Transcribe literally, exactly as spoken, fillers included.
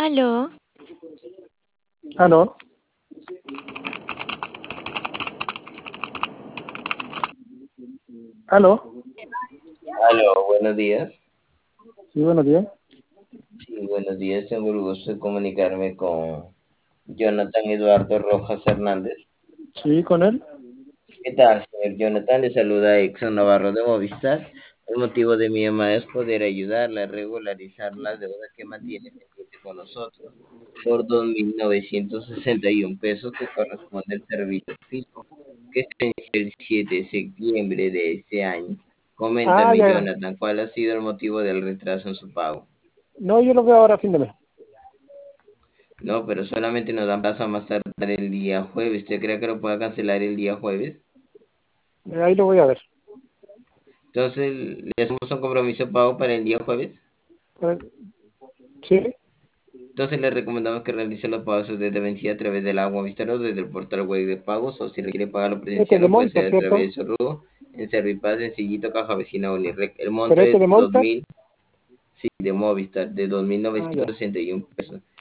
Aló, Aló, aló, Aló, buenos días. sí, buenos días. Sí, buenos días. Tengo el gusto de comunicarme con Jonathan Eduardo Rojas Hernández. Sí, con él. ¿Qué tal, señor Jonathan? Le saluda Exxon Navarro de Movistar. El motivo de mi llamada es poder ayudarle a regularizar la deuda que mantiene pendiente con nosotros por dos mil novecientos sesenta y un pesos que corresponde al servicio fisco, que se venció el siete de septiembre de este año. Ah, Coméntame, ya. Jonathan, ¿cuál ha sido el motivo del retraso en su pago? No, yo lo veo ahora a fin de mes. No, pero solamente nos dan plazo a más tardar el día jueves. ¿Usted cree que lo pueda cancelar el día jueves? Eh, Ahí lo voy a ver. Entonces, ¿le hacemos un compromiso de pago para el día jueves? Eh, Sí, Entonces, le recomendamos que realice los pagos desde vencida a través del agua Vista o desde el portal web de pagos, o si requiere pagarlo este es presencial, de lo puede Movistar, hacer a través de ¿cierto? Sorrubo, en Servipaz, Sencillito, Caja Vecina Unirrec. El Pero monto este es es de dos Movistar. mil, sí, de Movistar, de dos mil Ah, novecientos ya. sesenta y un pesos.